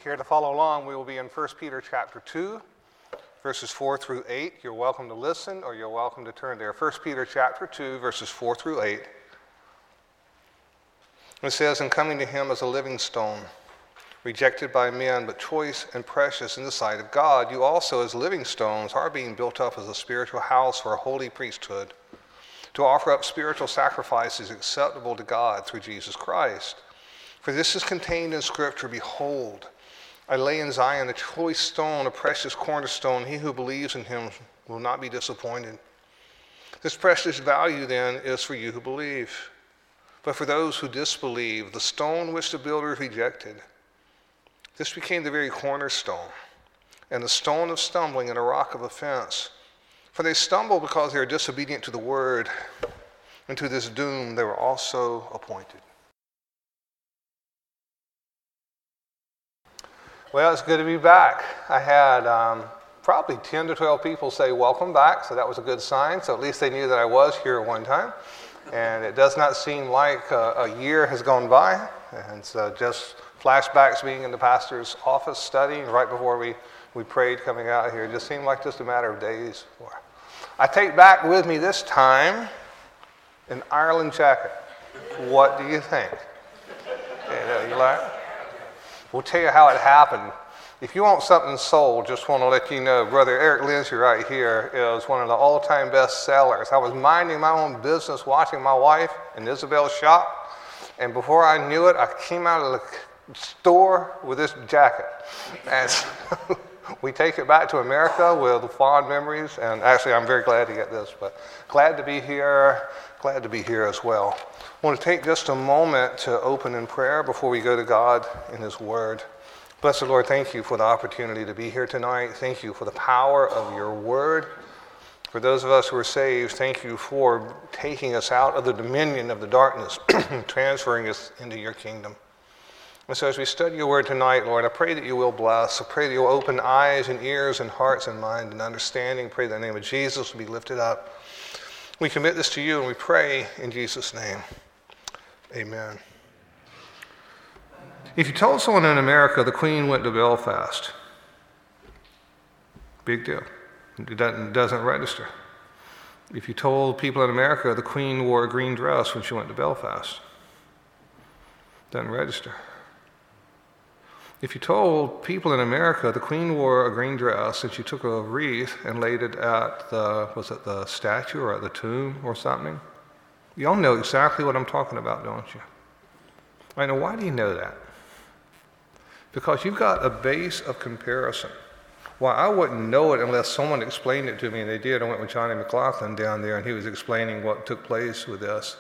Care to follow along, we will be in 1 Peter chapter 2, verses 4 through 8. You're welcome to listen or you're welcome to turn there. 1 Peter chapter 2, verses 4 through 8. It says, "And coming to him as a living stone, rejected by men, but choice and precious in the sight of God, you also as living stones are being built up as a spiritual house for a holy priesthood, to offer up spiritual sacrifices acceptable to God through Jesus Christ. For this is contained in Scripture, behold, I lay in Zion a choice stone, a precious cornerstone. He who believes in him will not be disappointed. This precious value then is for you who believe. But for those who disbelieve, the stone which the builders rejected, this became the very cornerstone, and the stone of stumbling and a rock of offense. For they stumble because they are disobedient to the word, and to this doom they were also appointed." Well, it's good to be back. I had probably 10 to 12 people say welcome back, so that was a good sign. So at least they knew that I was here at one time. And it does not seem like a year has gone by. And so just flashbacks being in the pastor's office studying right before we prayed coming out here. It just seemed like just a matter of days. I take back with me this time an Ireland jacket. What do you think? You like it? We'll tell you how it happened. If you want something sold, just want to let you know, Brother Eric Lindsay right here is one of the all-time best sellers. I was minding my own business, watching my wife in Isabel's shop, and before I knew it, I came out of the store with this jacket. And so we take it back to America with fond memories, and actually I'm very glad to get this, but glad to be here as well. I want to take just a moment to open in prayer before we go to God in His Word. Blessed Lord, thank you for the opportunity to be here tonight. Thank you for the power of your Word. For those of us who are saved, thank you for taking us out of the dominion of the darkness, transferring us into your kingdom. And so as we study your Word tonight, Lord, I pray that you will bless. I pray that you will open eyes and ears and hearts and mind and understanding. I pray that the name of Jesus will be lifted up. We commit this to you and we pray in Jesus' name. Amen. If you told someone in America the Queen went to Belfast, big deal. It doesn't register. If you told people in America the Queen wore a green dress when she went to Belfast, doesn't register. If you told people in America the Queen wore a green dress and she took a wreath and laid it at the statue or at the tomb or something, you all know exactly what I'm talking about, don't you? I know. Why do you know that? Because you've got a base of comparison. Well, I wouldn't know it unless someone explained it to me, and they did. I went with Johnny McLaughlin down there, and he was explaining what took place with this.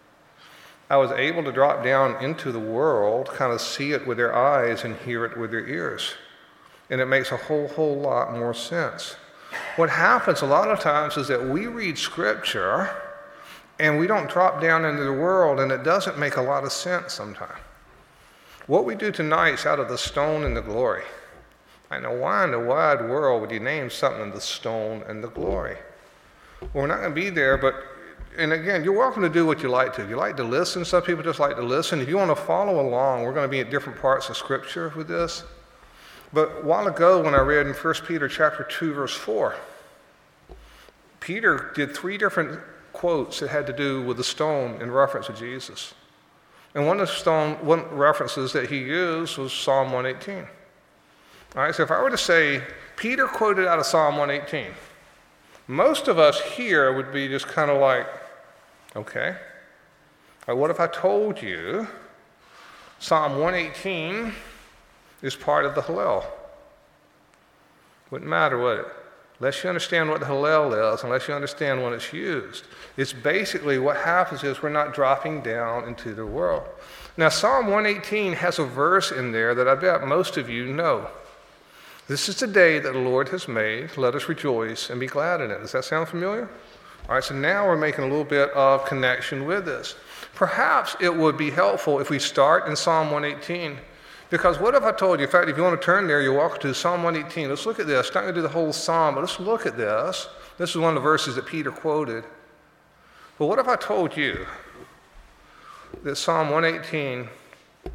I was able to drop down into the world, kind of see it with their eyes and hear it with their ears. And it makes a whole lot more sense. What happens a lot of times is that we read Scripture and we don't drop down into the world, and it doesn't make a lot of sense sometimes. What we do tonight is out of the stone and the glory. I know, why in the wide world would you name something the stone and the glory? Well, we're not going to be there, and again, you're welcome to do what you like to. If you like to listen, some people just like to listen. If you want to follow along, we're going to be at different parts of Scripture with this. But a while ago when I read in 1 Peter chapter 2, verse 4, Peter did 3 different quotes that had to do with the stone in reference to Jesus. And one references that he used was Psalm 118. All right, so if I were to say, Peter quoted out of Psalm 118, most of us here would be just kind of like, okay. All right, what if I told you Psalm 118 is part of the Hallel? Wouldn't matter, would it? Unless you understand what the Hallel is, unless you understand when it's used. It's basically what happens is we're not dropping down into the world. Now, Psalm 118 has a verse in there that I bet most of you know. This is the day that the Lord has made. Let us rejoice and be glad in it. Does that sound familiar? All right, so now we're making a little bit of connection with this. Perhaps it would be helpful if we start in Psalm 118. Because what if I told you, in fact, if you want to turn there, you walk to Psalm 118. Let's look at this. I'm not going to do the whole psalm, but let's look at this. This is one of the verses that Peter quoted. But what if I told you that Psalm 118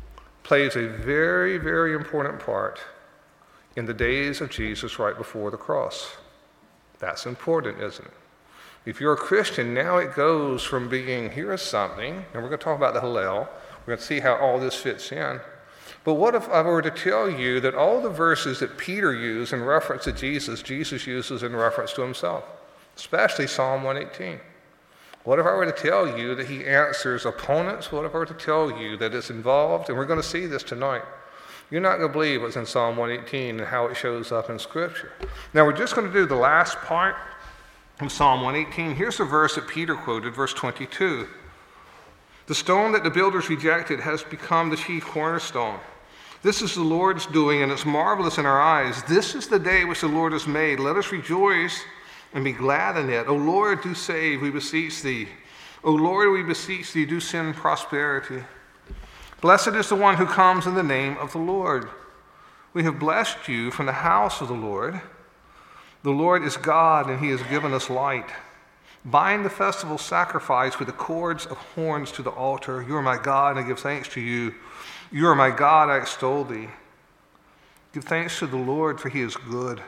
plays a very, very important part in the days of Jesus right before the cross. That's important, isn't it? If you're a Christian, now it goes from being, here's something, and we're going to talk about the Hallel. We're going to see how all this fits in. But what if I were to tell you that all the verses that Peter used in reference to Jesus, Jesus uses in reference to himself, especially Psalm 118? What if I were to tell you that he answers opponents? What if I were to tell you that it's involved? And we're going to see this tonight. You're not going to believe what's in Psalm 118 and how it shows up in Scripture. Now, we're just going to do the last part of Psalm 118. Here's the verse that Peter quoted, verse 22. The stone that the builders rejected has become the chief cornerstone. This is the Lord's doing, and it's marvelous in our eyes. This is the day which the Lord has made. Let us rejoice and be glad in it. O Lord, do save, we beseech thee. O Lord, we beseech thee, do send prosperity. Blessed is the one who comes in the name of the Lord. We have blessed you from the house of the Lord. The Lord is God, and he has given us light. Bind the festival sacrifice with the cords of horns to the altar. You are my God, and I give thanks to you. You are my God, I extol thee. Give thanks to the Lord, for he is good,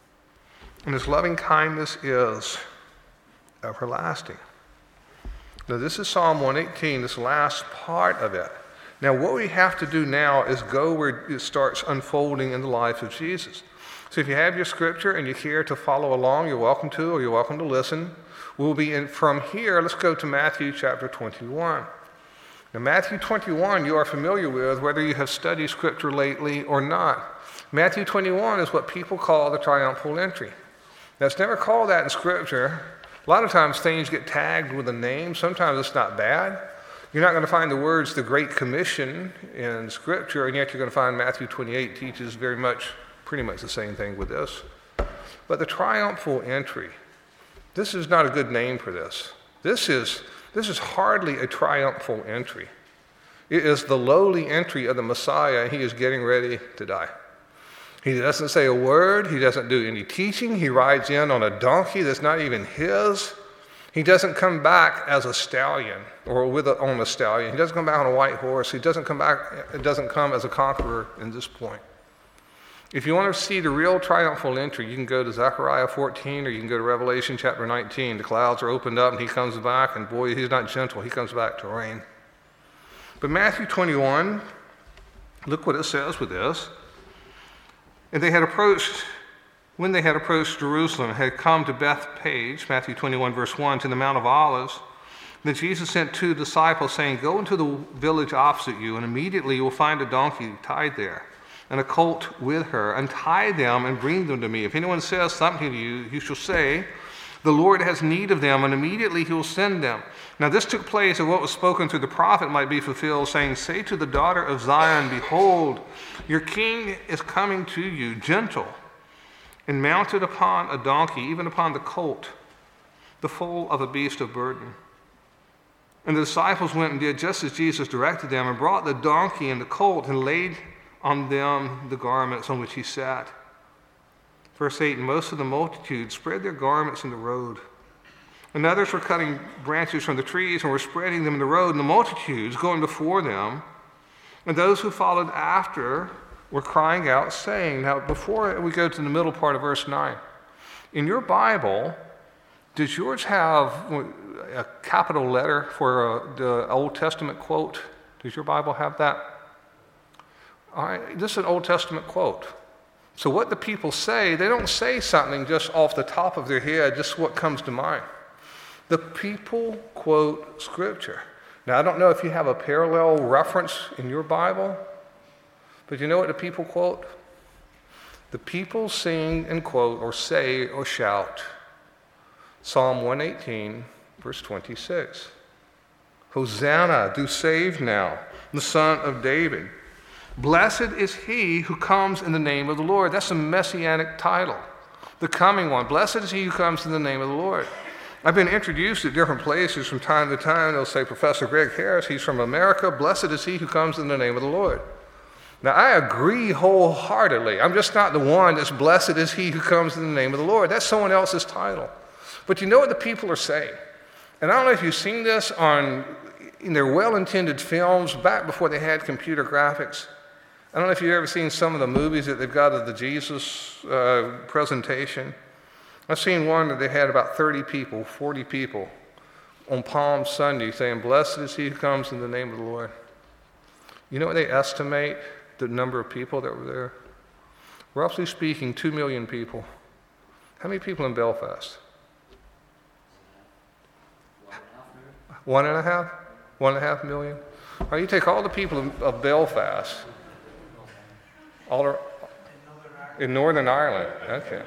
and his loving kindness is everlasting. Now, this is Psalm 118, this last part of it. Now, what we have to do now is go where it starts unfolding in the life of Jesus. So if you have your scripture and you care to follow along, you're welcome to, or you're welcome to listen. We'll be in from here. Let's go to Matthew chapter 21. Now, Matthew 21 you are familiar with, whether you have studied Scripture lately or not. Matthew 21 is what people call the triumphal entry. Now, it's never called that in Scripture. A lot of times things get tagged with a name. Sometimes it's not bad. You're not going to find the words the Great Commission in Scripture, and yet you're going to find Matthew 28 teaches pretty much the same thing with this. But the triumphal entry, this is not a good name for this. This is hardly a triumphal entry. It is the lowly entry of the Messiah. He is getting ready to die. He doesn't say a word. He doesn't do any teaching. He rides in on a donkey that's not even his. He doesn't come back as a stallion or on a stallion. He doesn't come back on a white horse. It doesn't come as a conqueror in this point. If you want to see the real triumphal entry, you can go to Zechariah 14 or you can go to Revelation chapter 19. The clouds are opened up and he comes back, and boy, he's not gentle. He comes back to reign. But Matthew 21, look what it says with this. And when they had approached Jerusalem, had come to Bethphage, Matthew 21 verse 1, to the Mount of Olives, then Jesus sent 2 disciples saying, go into the village opposite you, and immediately you will find a donkey tied there, and a colt with her. Untie them and bring them to me. If anyone says something to you, you shall say, the Lord has need of them, and immediately he will send them. Now this took place, and what was spoken through the prophet might be fulfilled, saying, say to the daughter of Zion, behold, your king is coming to you, gentle, and mounted upon a donkey, even upon the colt, the foal of a beast of burden. And the disciples went and did just as Jesus directed them, and brought the donkey and the colt, and laid on them the garments on which he sat. Verse 8, and most of the multitude spread their garments in the road. And others were cutting branches from the trees and were spreading them in the road, and the multitudes going before them. And those who followed after were crying out, saying, now before we go to the middle part of verse 9, in your Bible, does yours have a capital letter for the Old Testament quote? Does your Bible have that? All right, this is an Old Testament quote. So what the people say, they don't say something just off the top of their head, just what comes to mind. The people quote Scripture. Now, I don't know if you have a parallel reference in your Bible, but you know what the people quote? The people sing and quote or say or shout Psalm 118, verse 26. Hosanna, do save now, the Son of David. Blessed is he who comes in the name of the Lord. That's a messianic title, the coming one. Blessed is he who comes in the name of the Lord. I've been introduced at different places from time to time. They'll say, Professor Greg Harris, he's from America. Blessed is he who comes in the name of the Lord. Now, I agree wholeheartedly. I'm just not the one that's blessed is he who comes in the name of the Lord. That's someone else's title. But you know what the people are saying? And I don't know if you've seen this on in their well-intended films back before they had computer graphics. I don't know if you've ever seen some of the movies that they've got of the Jesus presentation. I've seen one that they had about 30 people, 40 people on Palm Sunday saying, "Blessed is he who comes in the name of the Lord." You know what they estimate the number of people that were there? Roughly speaking, 2 million people. How many people in Belfast? 1.5? 1.5 million? All right, you take all the people of Belfast, in Northern Ireland. Okay.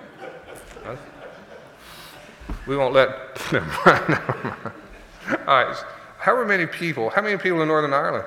We won't let, never mind. All right, how many people in Northern Ireland?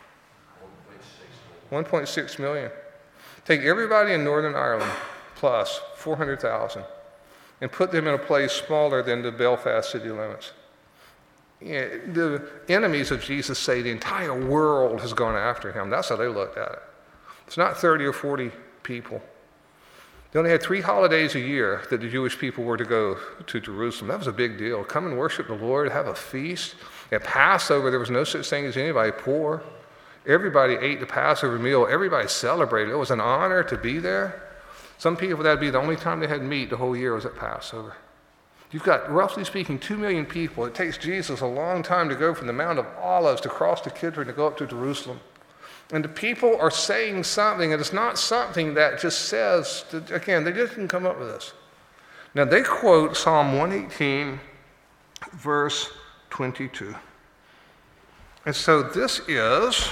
1.6 million. Take everybody in Northern Ireland plus 400,000 and put them in a place smaller than the Belfast city limits. Yeah, the enemies of Jesus say the entire world has gone after him. That's how they looked at it. It's not 30 or 40 people. They only had 3 holidays a year that the Jewish people were to go to Jerusalem. That was a big deal. Come and worship the Lord, have a feast. At Passover, there was no such thing as anybody poor. Everybody ate the Passover meal. Everybody celebrated. It was an honor to be there. Some people, that'd be the only time they had meat the whole year was at Passover. You've got, roughly speaking, 2 million people. It takes Jesus a long time to go from the Mount of Olives to cross the Kidron to go up to Jerusalem. And the people are saying something, and it's not something that just says, again, they just didn't come up with this. Now, they quote Psalm 118, verse 22. And so this is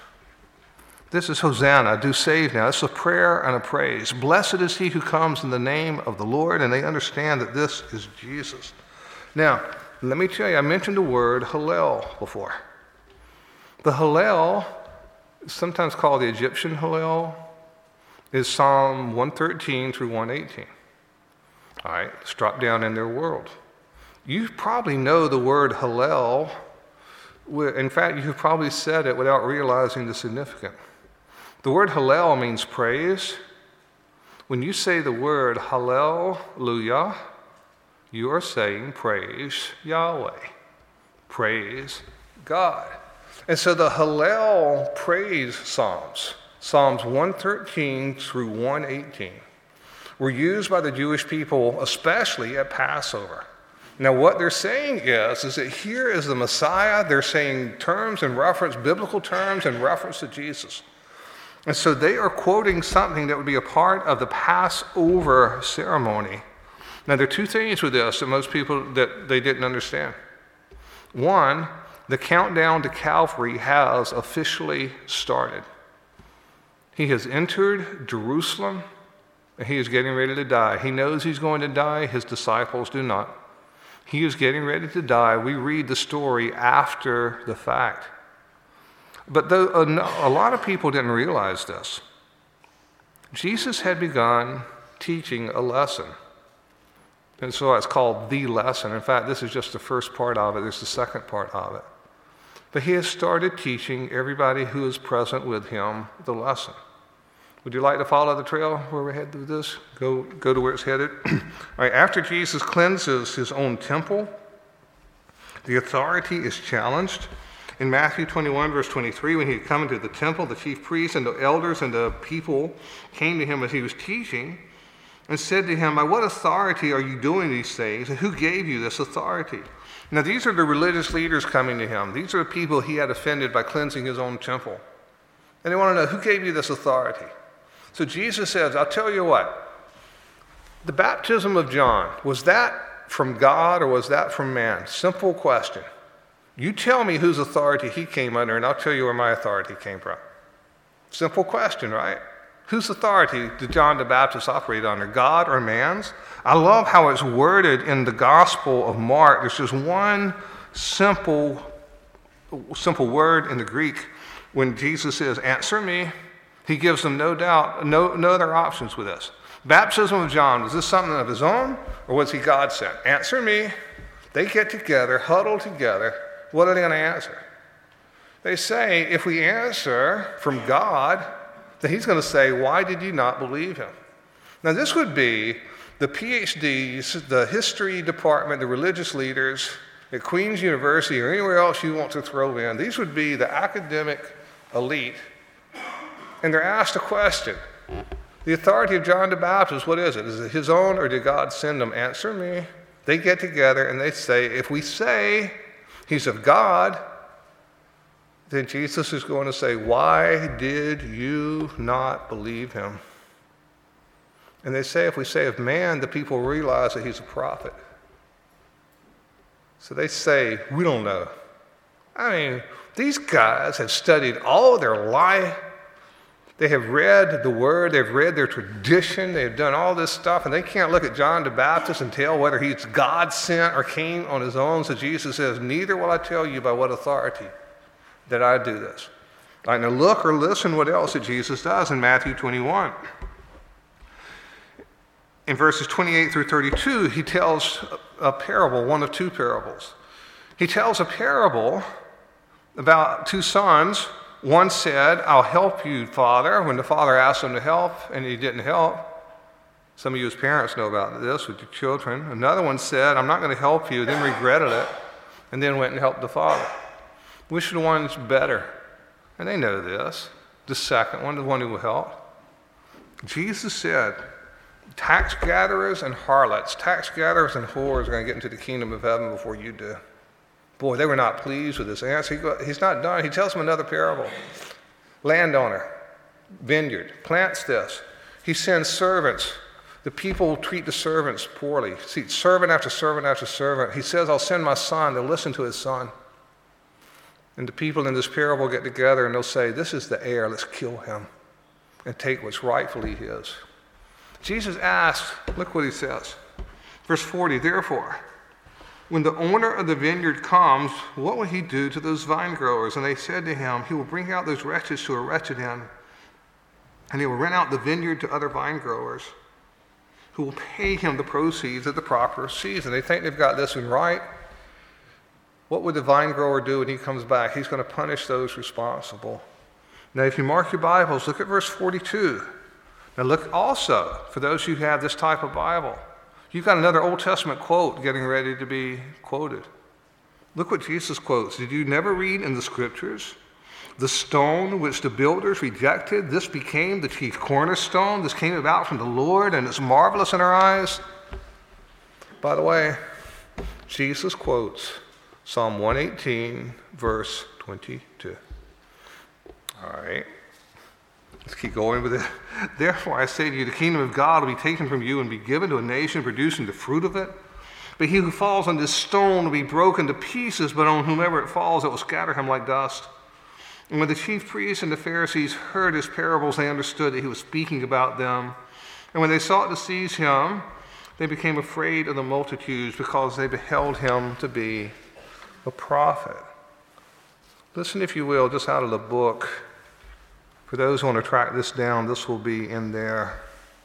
Hosanna, do save now. It's a prayer and a praise. Blessed is he who comes in the name of the Lord, and they understand that this is Jesus. Now, let me tell you, I mentioned the word Hallel before. The Hallel, sometimes called the Egyptian Hallel, is Psalm 113 through 118. All right, let's drop down in their world. You probably know the word Hallel. In fact, you've probably said it without realizing the significance. The word Hallel means praise. When you say the word Hallelujah, you are saying praise Yahweh, praise God. And so the Hallel praise Psalms, Psalms 113 through 118, were used by the Jewish people, especially at Passover. Now, what they're saying is that here is the Messiah. They're saying terms and reference, biblical terms in reference to Jesus. And so they are quoting something that would be a part of the Passover ceremony. Now, there are 2 things with this that most people, that they didn't understand. One, the countdown to Calvary has officially started. He has entered Jerusalem, and he is getting ready to die. He knows he's going to die. His disciples do not. He is getting ready to die. We read the story after the fact. But a lot of people didn't realize this. Jesus had begun teaching a lesson. And so it's called the lesson. In fact, this is just the first part of it. There's the second part of it. But he has started teaching everybody who is present with him the lesson. Would you like to follow the trail where we're headed with this? Go to where it's headed. All right, after Jesus cleanses his own temple, the authority is challenged. In Matthew 21, verse 23, when he had come into the temple, the chief priests and the elders and the people came to him as he was teaching and said to him, "By what authority are you doing these things, and who gave you this authority?" Now, these are the religious leaders coming to him. These are the people he had offended by cleansing his own temple. And they want to know, who gave you this authority? So Jesus says, I'll tell you what. The baptism of John, was that from God or was that from man? Simple question. You tell me whose authority he came under, and I'll tell you where my authority came from. Simple question, right? Whose authority did John the Baptist operate under, God or man's? I love how it's worded in the Gospel of Mark. There's just one simple word in the Greek. When Jesus says, answer me, he gives them no doubt, no other options with this. Baptism of John, was this something of his own, or was he God sent? Answer me. They get together, huddle together. What are they going to answer? They say, if we answer from God, then he's going to say, why did you not believe him? Now, this would be the PhDs, the history department, the religious leaders, at Queen's University or anywhere else you want to throw in, these would be the academic elite. And they're asked a question. The authority of John the Baptist, what is it? Is it his own or did God send him? Answer me. They get together and they say, if we say he's of God, then Jesus is going to say, why did you not believe him? And they say, if we say of man, the people realize that he's a prophet. So they say, we don't know. I mean, these guys have studied all their life. They have read the word, they've read their tradition, they've done all this stuff, and they can't look at John the Baptist and tell whether he's God sent or came on his own. So Jesus says, neither will I tell you by what authority that I do this. All right, now look or listen what else that Jesus does in Matthew 21. In verses 28 through 32, he tells a parable, one of two parables. He tells a parable about two sons. One said, I'll help you, Father, when the father asked him to help and he didn't help. Some of you as parents know about this with your children. Another one said, I'm not going to help you, then regretted it, and then went and helped the father. Which of the one's better? And they know this. The second one, the one who will help. Jesus said, tax gatherers and harlots, tax gatherers and whores are going to get into the kingdom of heaven before you do. Boy, they were not pleased with this answer. He's not done. He tells them another parable. Landowner, vineyard, plants this. He sends servants. The people treat the servants poorly. See, servant after servant after servant. He says, I'll send my son. They'll listen to his son. And the people in this parable get together and they'll say, this is the heir. Let's kill him and take what's rightfully his. Jesus asks, look what he says. Verse 40, therefore, when the owner of the vineyard comes, what will he do to those vine growers? And they said to him, he will bring out those wretches to a wretched end, and he will rent out the vineyard to other vine growers who will pay him the proceeds at the proper season. They think they've got this one right. What would the vine grower do when he comes back? He's going to punish those responsible. Now, if you mark your Bibles, look at verse 42. Now look also, for those who have this type of Bible, you've got another Old Testament quote getting ready to be quoted. Look what Jesus quotes. Did you never read in the scriptures? The stone which the builders rejected, this became the chief cornerstone. This came about from the Lord, and it's marvelous in our eyes. By the way, Jesus quotes Psalm 118, verse 22. All right. Let's keep going with it. Therefore, I say to you, the kingdom of God will be taken from you and be given to a nation producing the fruit of it. But he who falls on this stone will be broken to pieces, but on whomever it falls, it will scatter him like dust. And when the chief priests and the Pharisees heard his parables, they understood that he was speaking about them. And when they sought to seize him, they became afraid of the multitudes because they beheld him to be a prophet. Listen, if you will, just out of the book. For those who want to track this down, this will be in there.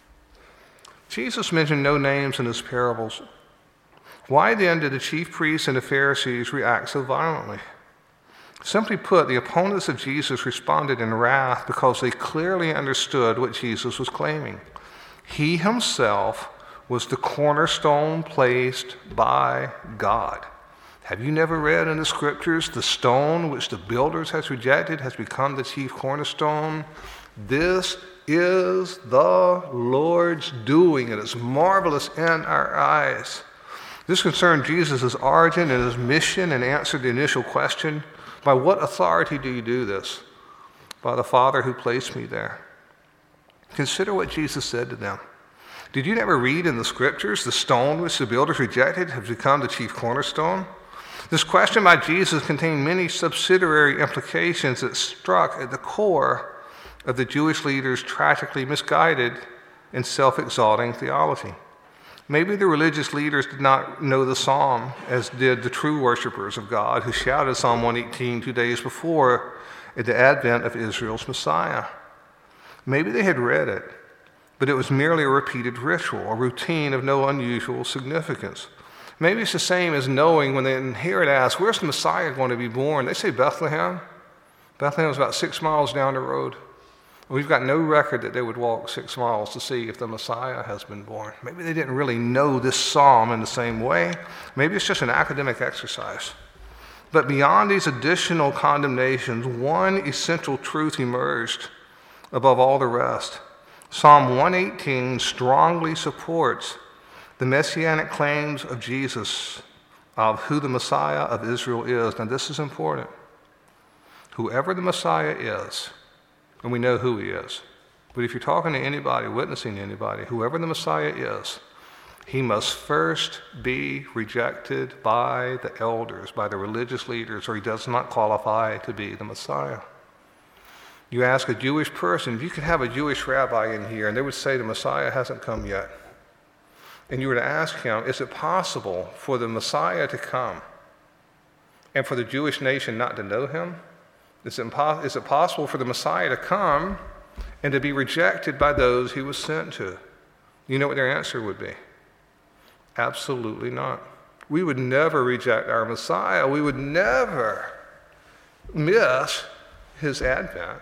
Jesus mentioned no names in his parables. Why then did the chief priests and the Pharisees react so violently? Simply put, the opponents of Jesus responded in wrath because they clearly understood what Jesus was claiming. He himself was the cornerstone placed by God. Have you never read in the scriptures, the stone which the builders has rejected has become the chief cornerstone? This is the Lord's doing, and it's marvelous in our eyes. This concerned Jesus' origin and his mission and answered the initial question, by what authority do you do this? By the Father who placed me there. Consider what Jesus said to them. Did you never read in the scriptures, the stone which the builders rejected has become the chief cornerstone? This question by Jesus contained many subsidiary implications that struck at the core of the Jewish leaders' tragically misguided and self-exalting theology. Maybe the religious leaders did not know the psalm as did the true worshipers of God who shouted Psalm 118 2 days before at the advent of Israel's Messiah. Maybe they had read it, but it was merely a repeated ritual, a routine of no unusual significance. Maybe it's the same as knowing when they hear it asked, where's the Messiah going to be born? They say Bethlehem. Bethlehem is about 6 miles down the road. We've got no record that they would walk 6 miles to see if the Messiah has been born. Maybe they didn't really know this psalm in the same way. Maybe it's just an academic exercise. But beyond these additional condemnations, one essential truth emerged above all the rest. Psalm 118 strongly supports the messianic claims of Jesus, of who the Messiah of Israel is. Now, this is important. Whoever the Messiah is, and we know who he is, but if you're talking to anybody, witnessing to anybody, whoever the Messiah is, he must first be rejected by the elders, by the religious leaders, or he does not qualify to be the Messiah. You ask a Jewish person, if you could have a Jewish rabbi in here, and they would say the Messiah hasn't come yet. And you were to ask him, is it possible for the Messiah to come and for the Jewish nation not to know him? Is it possible for the Messiah to come and to be rejected by those he was sent to? You know what their answer would be? Absolutely not. We would never reject our Messiah. We would never miss his advent.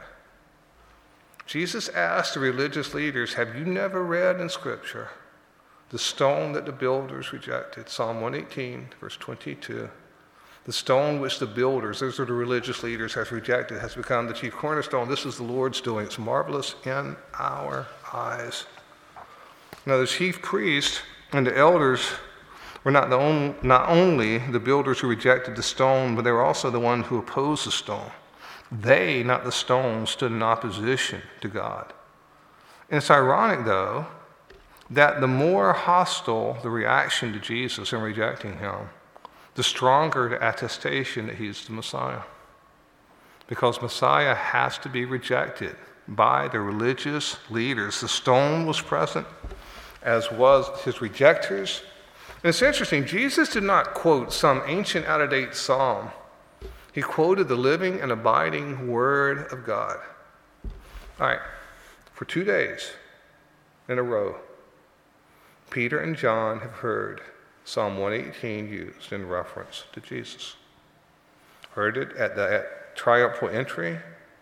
Jesus asked the religious leaders, have you never read in Scripture the stone that the builders rejected? Psalm 118, verse 22. The stone which the builders, those are the religious leaders, have rejected, has become the chief cornerstone. This is the Lord's doing. It's marvelous in our eyes. Now, the chief priests and the elders were not only the builders who rejected the stone, but they were also the ones who opposed the stone. They, not the stone, stood in opposition to God. And it's ironic, though, that the more hostile the reaction to Jesus in rejecting him, the stronger the attestation that he's the Messiah. Because Messiah has to be rejected by the religious leaders. The stone was present, as was his rejectors. And it's interesting, Jesus did not quote some ancient out-of-date psalm. He quoted the living and abiding Word of God. All right, for 2 days in a row, Peter and John have heard Psalm 118 used in reference to Jesus. Heard it at the triumphal entry,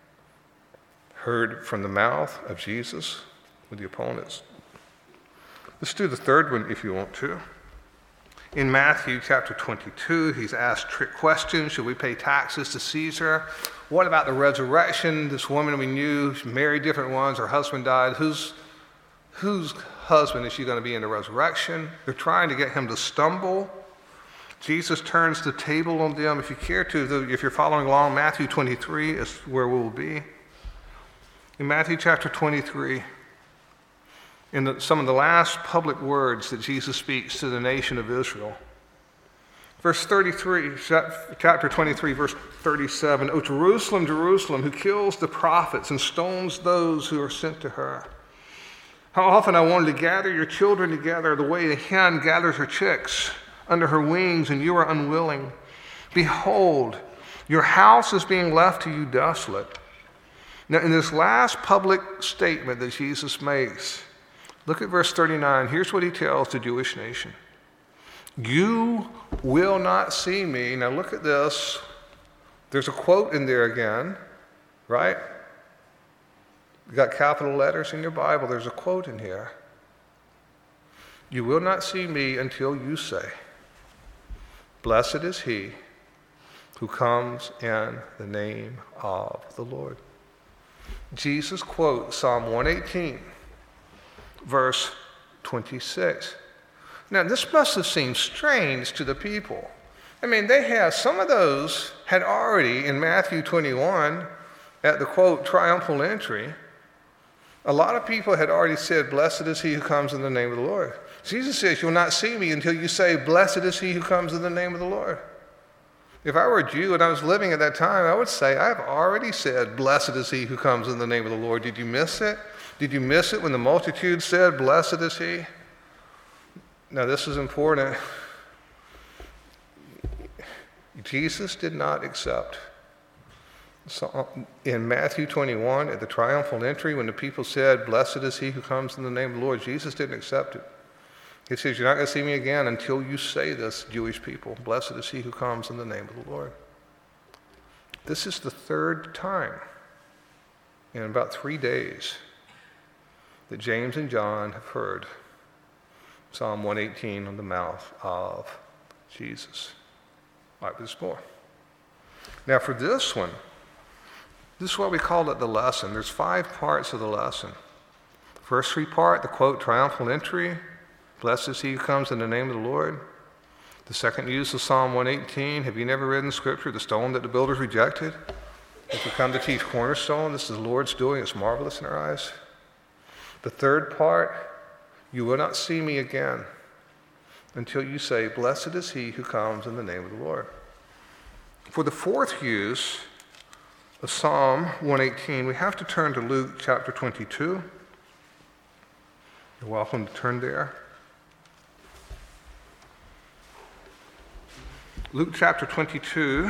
heard from the mouth of Jesus with the opponents. Let's do the third one if you want to. In Matthew chapter 22, he's asked trick questions. Should we pay taxes to Caesar? What about the resurrection? This woman we knew, she married different ones, her husband died. Whose husband is she going to be in the resurrection? They're trying to get him to stumble. Jesus turns the table on them. If you care to, if you're following along, Matthew 23 is where we'll be. In Matthew chapter 23, in some of the last public words that Jesus speaks to the nation of Israel. Verse 33, chapter 23, verse 37, O Jerusalem, Jerusalem, who kills the prophets and stones those who are sent to her. How often I wanted to gather your children together the way a hen gathers her chicks under her wings, and you are unwilling. Behold, your house is being left to you desolate. Now, in this last public statement that Jesus makes, look at verse 39. Here's what he tells the Jewish nation. You will not see me. Now look at this. There's a quote in there again, right? You got capital letters in your Bible. There's a quote in here. You will not see me until you say, blessed is he who comes in the name of the Lord. Jesus quotes Psalm 118, verse 26. Now, this must have seemed strange to the people. I mean, some of those had already, in Matthew 21, at the, quote, triumphal entry, a lot of people had already said, blessed is he who comes in the name of the Lord. Jesus says, you'll not see me until you say, blessed is he who comes in the name of the Lord. If I were a Jew and I was living at that time, I would say, I've already said, blessed is he who comes in the name of the Lord. Did you miss it? Did you miss it when the multitude said, blessed is he? Now, this is important. Jesus did not accept. So in Matthew 21, at the triumphal entry, when the people said, blessed is he who comes in the name of the Lord, Jesus didn't accept it. He says, you're not going to see me again until you say this, Jewish people. Blessed is he who comes in the name of the Lord. This is the third time in about 3 days that James and John have heard Psalm 118 on the mouth of Jesus. Right this more. Now for this one, this is why we call it the lesson. There's 5 parts of the lesson. First 3 part, the quote, triumphal entry. Blessed is he who comes in the name of the Lord. The second use of Psalm 118. Have you never read in the scripture, the stone that the builders rejected has become the chief cornerstone? This is the Lord's doing. It's marvelous in our eyes. The third part, you will not see me again until you say, blessed is he who comes in the name of the Lord. For the fourth use of Psalm 118, we have to turn to Luke chapter 22. You're welcome to turn there. Luke chapter 22,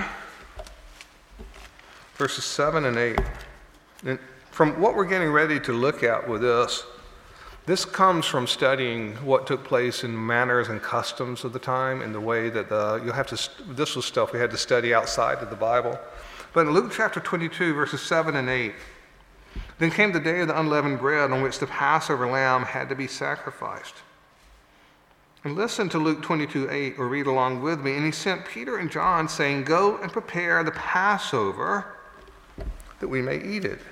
verses 7 and 8. And from what we're getting ready to look at with this comes from studying what took place in manners and customs of the time and the way that this was stuff we had to study outside of the Bible. But in Luke chapter 22, verses 7 and 8, then came the day of the unleavened bread on which the Passover lamb had to be sacrificed. And listen to Luke 22:8, or read along with me. And he sent Peter and John, saying, go and prepare the Passover that we may eat it.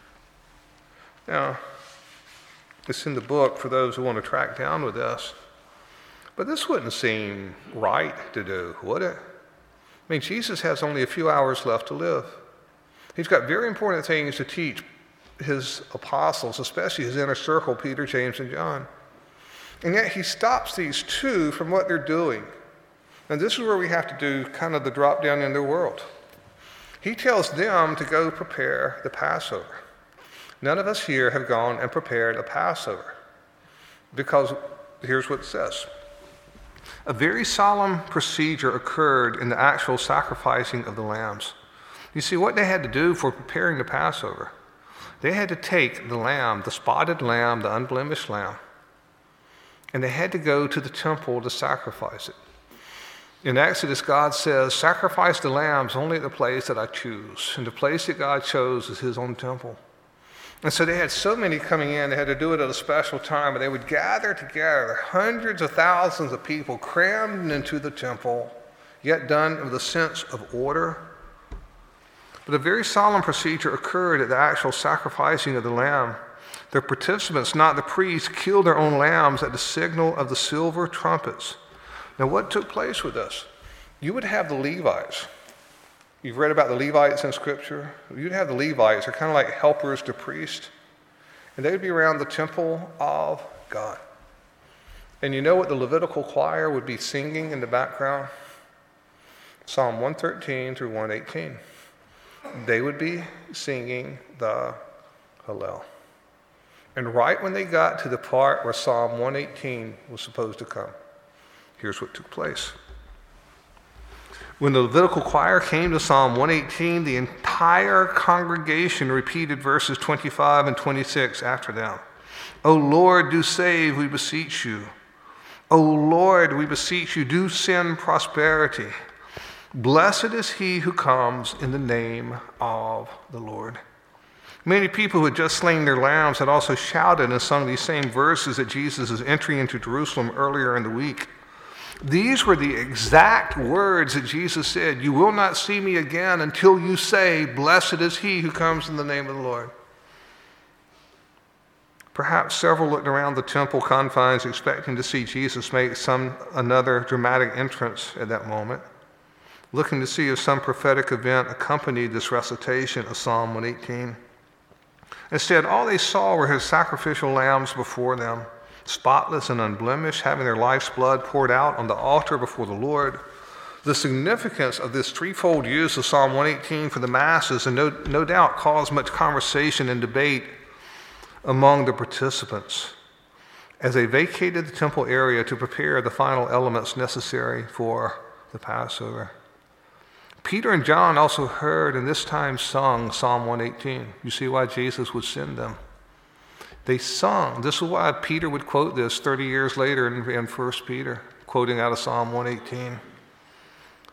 Now, it's in the book for those who want to track down with us. But this wouldn't seem right to do, would it? I mean, Jesus has only a few hours left to live. He's got very important things to teach his apostles, especially his inner circle, Peter, James, and John. And yet he stops these 2 from what they're doing. And this is where we have to do kind of the drop down in their world. He tells them to go prepare the Passover. None of us here have gone and prepared a Passover. Because here's what it says. A very solemn procedure occurred in the actual sacrificing of the lambs. You see, what they had to do for preparing the Passover, they had to take the lamb, the spotted lamb, the unblemished lamb, and they had to go to the temple to sacrifice it. In Exodus, God says, sacrifice the lambs only at the place that I choose. And the place that God chose is his own temple. And so they had so many coming in, they had to do it at a special time, and they would gather together, hundreds of thousands of people crammed into the temple, yet done with a sense of order. But a very solemn procedure occurred at the actual sacrificing of the lamb. The participants, not the priests, killed their own lambs at the signal of the silver trumpets. Now, what took place with this? You would have the Levites. You've read about the Levites in Scripture. You'd have the Levites. They're kind of like helpers to priests. And they would be around the temple of God. And you know what the Levitical choir would be singing in the background? Psalm 113 through 118. They would be singing the Hallel. And right when they got to the part where Psalm 118 was supposed to come, here's what took place. When the Levitical choir came to Psalm 118, the entire congregation repeated verses 25 and 26 after them. O Lord, do save, we beseech you. O Lord, we beseech you, do send prosperity. Blessed is he who comes in the name of the Lord. Many people who had just slain their lambs had also shouted and sung these same verses at Jesus' entry into Jerusalem earlier in the week. These were the exact words that Jesus said, you will not see me again until you say, blessed is he who comes in the name of the Lord. Perhaps several looked around the temple confines expecting to see Jesus make another dramatic entrance at that moment, looking to see if some prophetic event accompanied this recitation of Psalm 118. Instead, all they saw were his sacrificial lambs before them, spotless and unblemished, having their life's blood poured out on the altar before the Lord. The significance of this threefold use of Psalm 118 for the masses, and no doubt caused much conversation and debate among the participants as they vacated the temple area to prepare the final elements necessary for the Passover. Peter and John also heard and this time sung Psalm 118. You see why Jesus would send them. They sung. This is why Peter would quote this 30 years later in 1 Peter, quoting out of Psalm 118.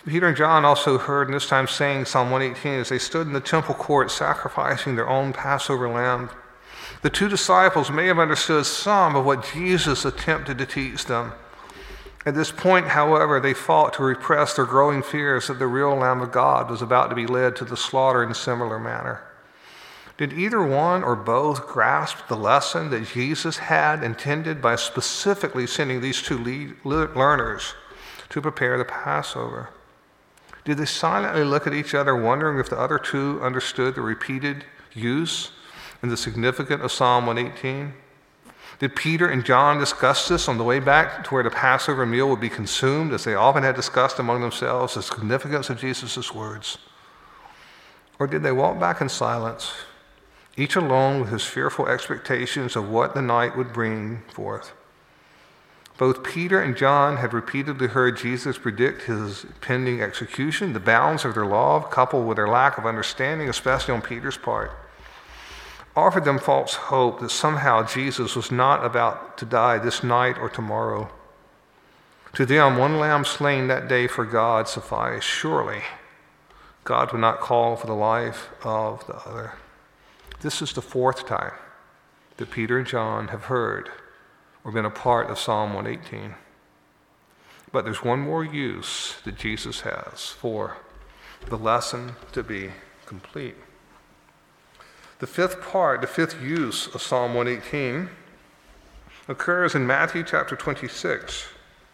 Peter and John also heard, and this time saying Psalm 118, as they stood in the temple court sacrificing their own Passover lamb. The two disciples may have understood some of what Jesus attempted to teach them. At this point, however, they fought to repress their growing fears that the real Lamb of God was about to be led to the slaughter in a similar manner. Did either one or both grasp the lesson that Jesus had intended by specifically sending these two learners to prepare the Passover? Did they silently look at each other, wondering if the other two understood the repeated use and the significance of Psalm 118? Did Peter and John discuss this on the way back to where the Passover meal would be consumed, as they often had discussed among themselves the significance of Jesus' words? Or did they walk back in silence, each alone with his fearful expectations of what the night would bring forth? Both Peter and John had repeatedly heard Jesus predict his pending execution, the bounds of their law, coupled with their lack of understanding, especially on Peter's part, offered them false hope that somehow Jesus was not about to die this night or tomorrow. To them, one lamb slain that day for God sufficed. Surely, God would not call for the life of the other. This is the fourth time that Peter and John have heard or been a part of Psalm 118. But there's one more use that Jesus has for the lesson to be complete. The fifth use of Psalm 118 occurs in Matthew chapter 26.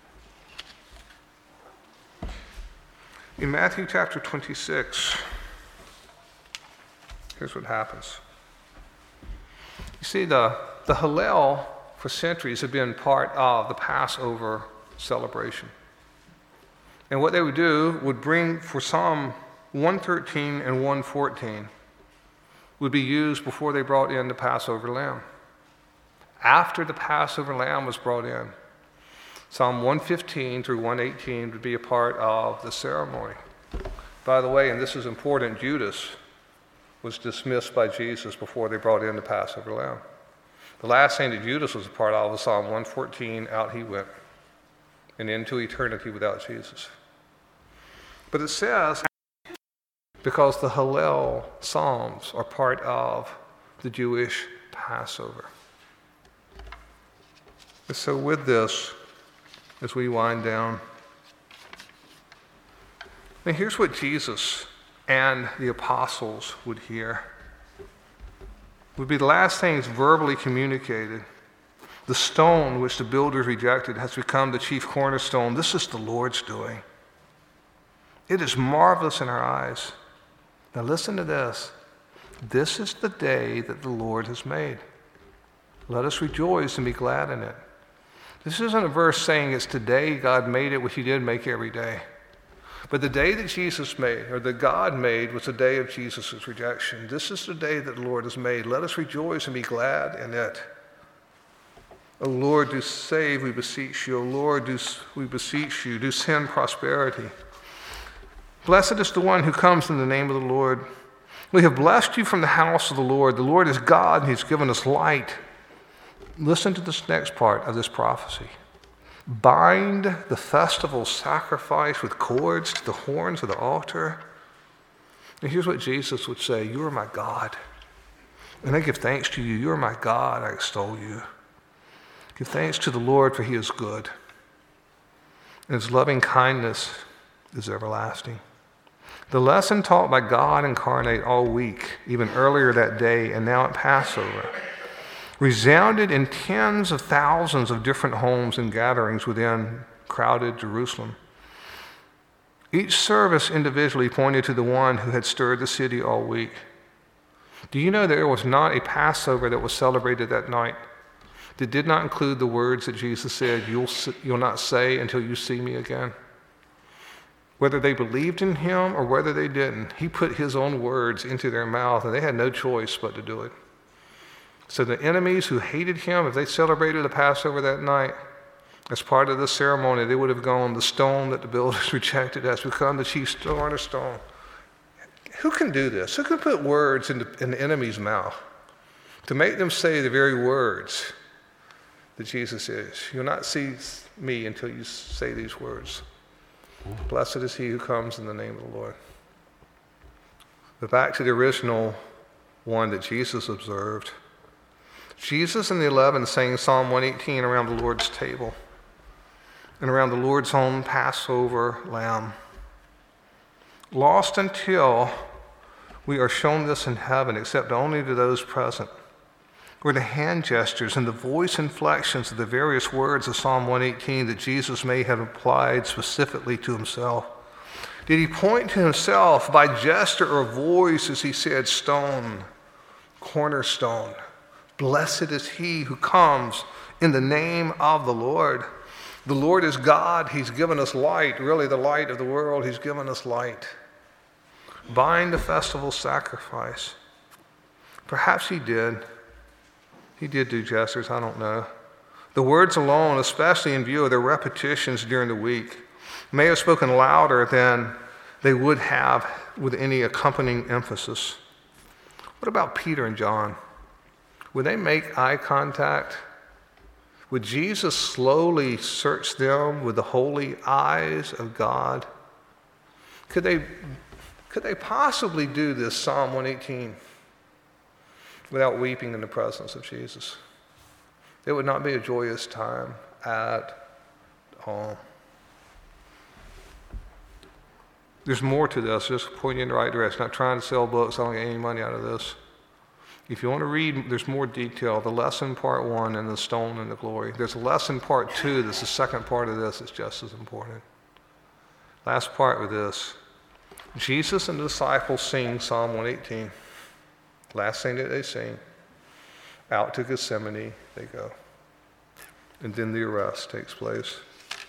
In Matthew chapter 26, here's what happens. You see, the Hallel for centuries had been part of the Passover celebration. And what they would do would bring for Psalm 113 and 114 would be used before they brought in the Passover lamb. After the Passover lamb was brought in, Psalm 115 through 118 would be a part of the ceremony. By the way, and this is important, Judas was dismissed by Jesus before they brought in the Passover lamb. The last thing that Judas was a part of was Psalm 114, out he went, and into eternity without Jesus. But it says, because the Hallel Psalms are part of the Jewish Passover. And so with this, as we wind down, now here's what Jesus and the apostles would hear. Would be the last things verbally communicated. The stone which the builders rejected has become the chief cornerstone. This is the Lord's doing. It is marvelous in our eyes. Now listen to this. This is the day that the Lord has made. Let us rejoice and be glad in it. This isn't a verse saying it's today God made it, which he did make every day. But the day that Jesus made, or that God made, was the day of Jesus' rejection. This is the day that the Lord has made. Let us rejoice and be glad in it. O Lord, do save, we beseech you. O Lord, we beseech you, do send prosperity. Blessed is the one who comes in the name of the Lord. We have blessed you from the house of the Lord. The Lord is God, and he's given us light. Listen to this next part of this prophecy. Bind the festival sacrifice with cords to the horns of the altar. And here's what Jesus would say: you are my God, and I give thanks to you. You are my God, I extol you. Give thanks to the Lord, for he is good, and his loving kindness is everlasting. The lesson taught by God incarnate all week, even earlier that day, and now at Passover, resounded in tens of thousands of different homes and gatherings within crowded Jerusalem. Each service individually pointed to the one who had stirred the city all week. Do you know there was not a Passover that was celebrated that night that did not include the words that Jesus said, you'll not say until you see me again? Whether they believed in him or whether they didn't, he put his own words into their mouth, and they had no choice but to do it. So the enemies who hated him, if they celebrated the Passover that night, as part of the ceremony, they would have gone, the stone that the builders rejected has become the chief cornerstone. Who can do this? Who can put words in the enemy's mouth to make them say the very words that Jesus is? You'll not see me until you say these words. Blessed is he who comes in the name of the Lord. But back to the original one that Jesus observed. Jesus and the 11 sang Psalm 118 around the Lord's table and around the Lord's own Passover lamb. Lost until we are shown this in heaven, except only to those present, were the hand gestures and the voice inflections of the various words of Psalm 118 that Jesus may have applied specifically to himself. Did he point to himself by gesture or voice as he said, stone, cornerstone, blessed is he who comes in the name of the Lord. The Lord is God. He's given us light, really the light of the world. He's given us light. Bind the festival sacrifice. Perhaps he did. He did do gestures, I don't know. The words alone, especially in view of their repetitions during the week, may have spoken louder than they would have with any accompanying emphasis. What about Peter and John? Would they make eye contact? Would Jesus slowly search them with the holy eyes of God? Could they possibly do this Psalm 118 without weeping in the presence of Jesus? It would not be a joyous time at all. There's more to this, just pointing in the right direction. I'm not trying to sell books. I don't get any money out of this. If you want to read, there's more detail. The lesson part 1 and the stone and the glory. There's a lesson part 2 that's the second part of this. It's just as important. Last part with this. Jesus and the disciples sing Psalm 118. Last thing that they sing. Out to Gethsemane they go. And then the arrest takes place.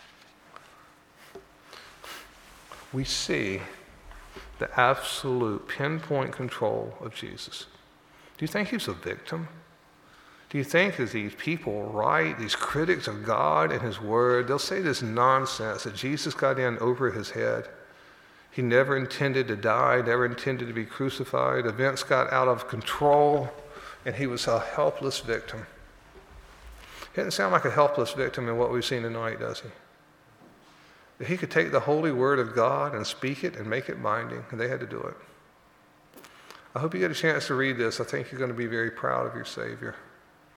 We see the absolute pinpoint control of Jesus. Do you think he was a victim? Do you think that these people write, these critics of God and his word, they'll say this nonsense that Jesus got in over his head. He never intended to die, never intended to be crucified. Events got out of control, and he was a helpless victim. He doesn't sound like a helpless victim in what we've seen tonight, does he? That he could take the holy word of God and speak it and make it binding, and they had to do it. I hope you get a chance to read this. I think you're going to be very proud of your Savior.